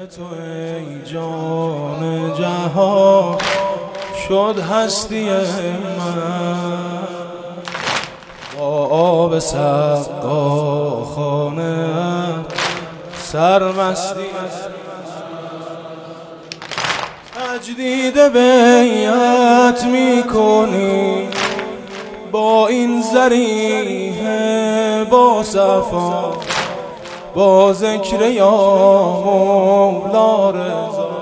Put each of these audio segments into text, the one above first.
تو ای جان جهان شد هستی من، با آب سقاخانه سرمستی تجدید بیعت میکنی با این ذریح با صفا، با ذکر یا مولا رضا.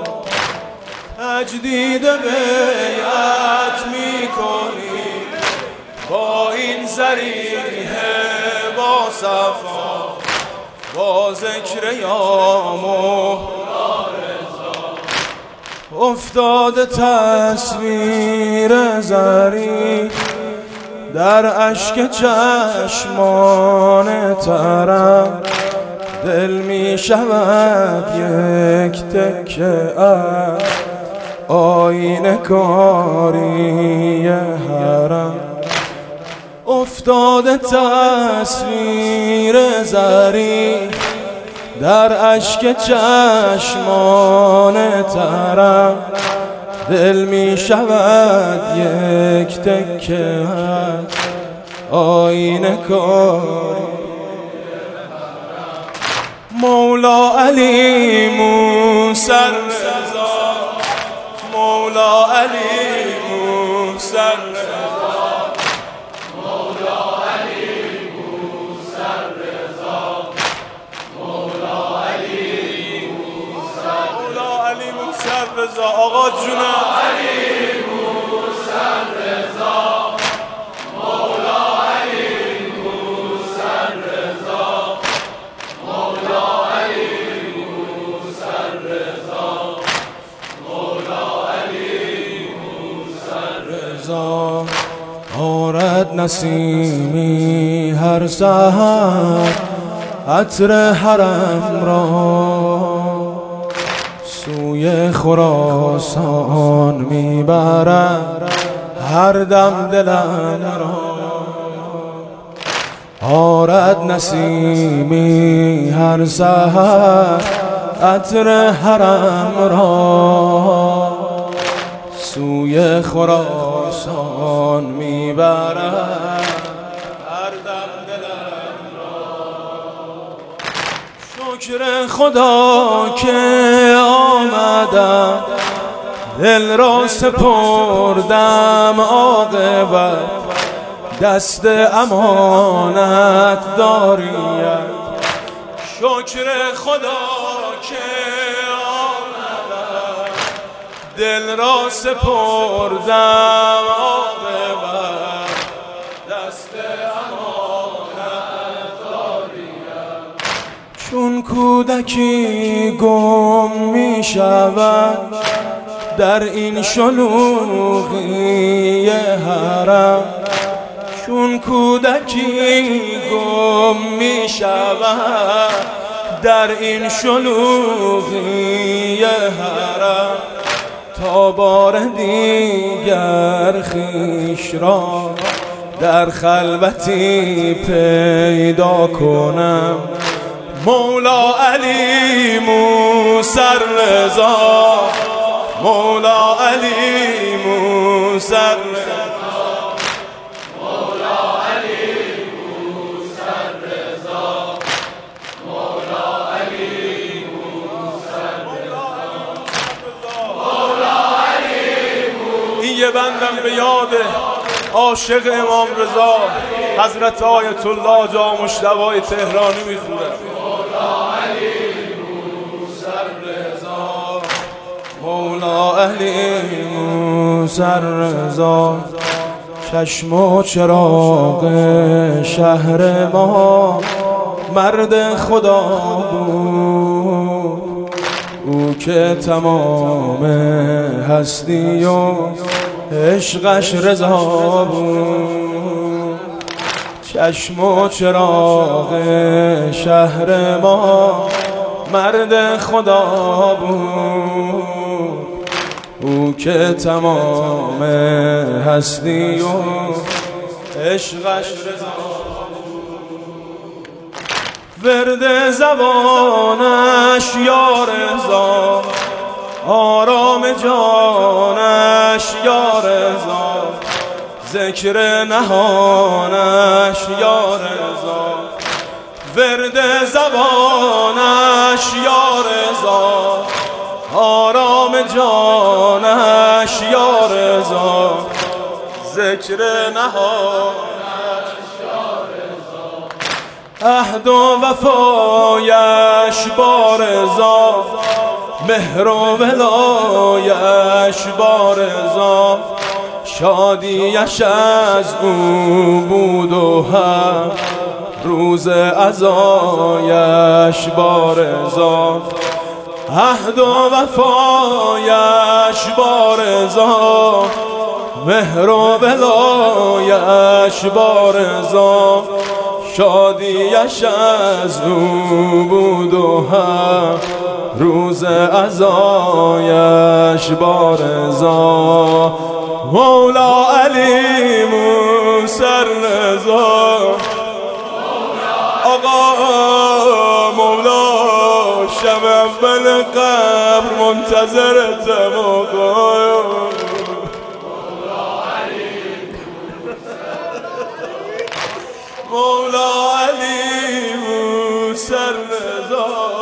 تجدید بیعت میکنی با این ذریح با صفا، با ذکر یا مولا رضا. افتاده تصویر زری در اشک چشمان ترم، دل می شود یک تکه از آینه کاری حرم. افتاده تصویر زری در اشک چشمان ترم، دل می شود یک تکه از آینه کاری. مولا علی موسی رضا، مولا علی موسی رضا، مولا علی موسی رضا، مولا علی موسی، مولا علی موسی رضا. آقا جونم علی موسی رضا، مولا علی موسی رضا، مولا علی موسی رضا، مولا علی موسی رضا. آرد نسیمی هر سحر عطر حرم را، سوی خراسان میبرد هر دم دلم را. آرد نسیمی هر سحر عطر حرم را، سوی خراسان میبرد هر دم دلم را. شکر خدا که آمدم، دل را سپردم عاقبت، دست امانت داریت. شکر خدا که آمدم، دل را سپردم عاقبت، دست امانت داریت. چون کودکی گم می شود در این شلوغی حرم، چون کودکی گم می شود در این شلوغی حرم، تا بار دیگر خویش را در خلوتی پیدا کنم. مولا علی موسی رضا، مولا علی موسی رضا، مولا علی موسی رضا، مولا علی موسی رضا، مولا علی موسی. این یه بندم به یاد عاشق امام رضا حضرت آیت الله جا مجتبی تهرانی میخوره. مولا علی موسی رضا، مولا علی موسی رضا. چشم و چراغ شهر ما مرد خدا بود، او که تمام هستی و عشقش رضا بود. چشم و چراغ شهر ما مرد خدا بود، او که تمام هستی و عشقش رضا بود. ورد زبانش یا رضا، آرام جانش یا رضا، ذکر نهانش یا رضا، ورد زبانش یا رضا، آرام جانش یا رضا، ذکر نهانش یا رضا، عهد و وفایش با رضا، مهر و ولایش با رضا، شادیش از او بود و هم روز عزایش با رضا، عهد و وفایش با رضا، مهر و ولایش با رضا، شادیش از او بود و هم روز عزایش با رضا. مولا علی موسی رضا، آقا مولا شب اول قبر منتظرتم آقا. مولا علی موسی رضا،